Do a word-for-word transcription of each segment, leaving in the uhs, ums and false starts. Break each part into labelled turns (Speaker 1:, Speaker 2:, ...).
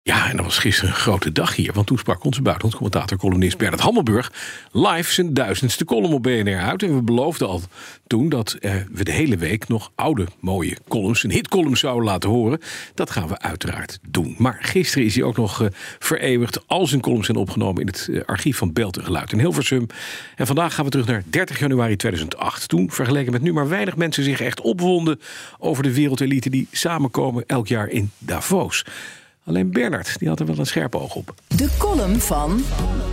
Speaker 1: Ja, en dat was gisteren een grote dag hier. Want toen sprak onze buitenlandcommentator, columnist Bernard Hammelburg live zijn duizendste column op B N R uit. En we beloofden al toen dat eh, we de hele week nog oude, mooie columns, een hitcolumn zouden laten horen. Dat gaan we uiteraard doen. Maar gisteren is hij ook nog uh, vereeuwigd. Al zijn columns zijn opgenomen in het uh, archief van Beeld en Geluid in Hilversum. En vandaag gaan we terug naar dertig januari tweeduizend acht. Toen, vergeleken met nu, maar weinig mensen zich echt opwonden over de wereldelite die samenkomen elk jaar in Davos. Alleen Bernard, die had er wel een scherp oog op.
Speaker 2: De column van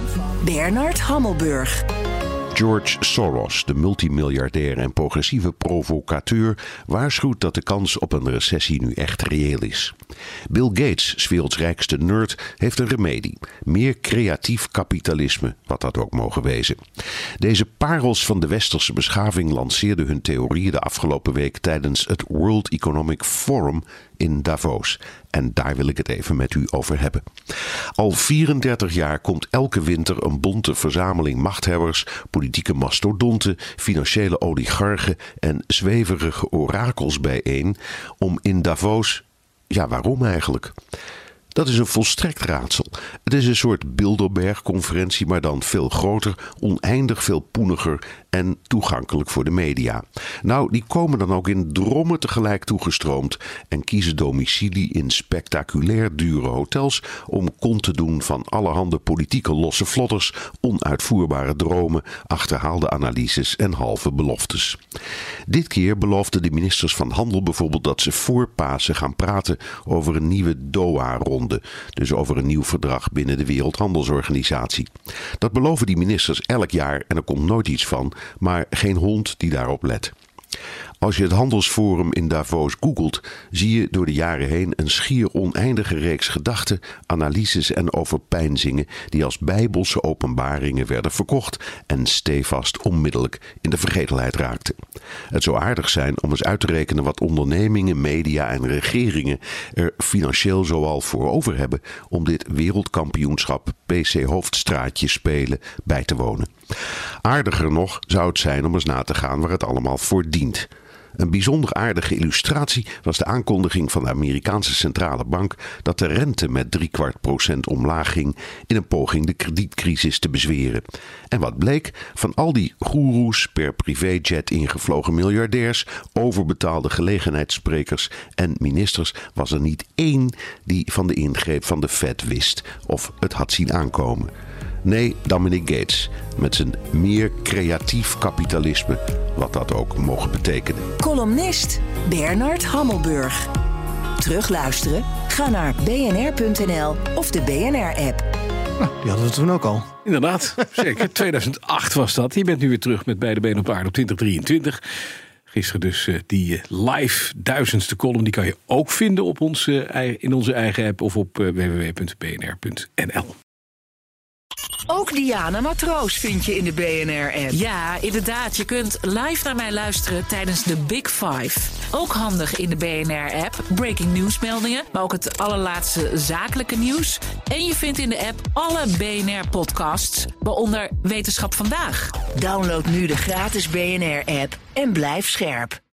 Speaker 2: Bernard Hammelburg.
Speaker 3: George Soros, de multimiljardair en progressieve provocateur, waarschuwt dat de kans op een recessie nu echt reëel is. Bill Gates, 's werelds rijkste nerd, heeft een remedie. Meer creatief kapitalisme, wat dat ook mogen wezen. Deze parels van de westerse beschaving lanceerden hun theorieën de afgelopen week tijdens het World Economic Forum in Davos. En daar wil ik het even met u over hebben. Al vierendertig jaar komt elke winter een bonte verzameling machthebbers, politieke mastodonten, financiële oligarchen en zweverige orakels bijeen om in Davos... Ja, waarom eigenlijk? Dat is een volstrekt raadsel. Het is een soort Bilderberg-conferentie, maar dan veel groter, oneindig veel poeniger en toegankelijk voor de media. Nou, die komen dan ook in drommen tegelijk toegestroomd en kiezen domicilie in spectaculair dure hotels om kont te doen van allerhande politieke losse vlodders, onuitvoerbare dromen, achterhaalde analyses en halve beloftes. Dit keer beloofden de ministers van Handel bijvoorbeeld dat ze voor Pasen gaan praten over een nieuwe Doha-ronde. Dus over een nieuw verdrag binnen de Wereldhandelsorganisatie. Dat beloven die ministers elk jaar en er komt nooit iets van, maar geen hond die daarop let. Als je het handelsforum in Davos googelt, zie je door de jaren heen een schier oneindige reeks gedachten, analyses en overpeinzingen die als bijbelse openbaringen werden verkocht en stevast onmiddellijk in de vergetelheid raakten. Het zou aardig zijn om eens uit te rekenen wat ondernemingen, media en regeringen er financieel zoal voor over hebben om dit wereldkampioenschap P C-hoofdstraatje spelen bij te wonen. Aardiger nog zou het zijn om eens na te gaan waar het allemaal voor dient. Een bijzonder aardige illustratie was de aankondiging van de Amerikaanse centrale bank dat de rente met driekwart procent omlaag ging in een poging de kredietcrisis te bezweren. En wat bleek? Van al die goeroes, per privéjet ingevlogen miljardairs, overbetaalde gelegenheidssprekers en ministers was er niet één die van de ingreep van de Fed wist of het had zien aankomen. Nee, Dominic Gates, met zijn meer creatief kapitalisme, wat dat ook mogen betekenen.
Speaker 2: Columnist Bernard Hammelburg. Terugluisteren? Ga naar b n r punt n l of de B N R-app.
Speaker 4: Nou, die hadden we toen ook al.
Speaker 1: Inderdaad, zeker. tweeduizend acht was dat. Je bent nu weer terug met beide benen op aarde op twintig drieëntwintig. Gisteren dus uh, die uh, live duizendste column. Die kan je ook vinden op ons, uh, in onze eigen app of op uh, w w w punt b n r punt n l.
Speaker 2: Ook Diana Matroos vind je in de B N R-app.
Speaker 5: Ja, inderdaad. Je kunt live naar mij luisteren tijdens de Big Five. Ook handig in de B N R-app. Breaking nieuwsmeldingen, maar ook het allerlaatste zakelijke nieuws. En je vindt in de app alle B N R-podcasts, waaronder Wetenschap Vandaag.
Speaker 2: Download nu de gratis B N R-app en blijf scherp.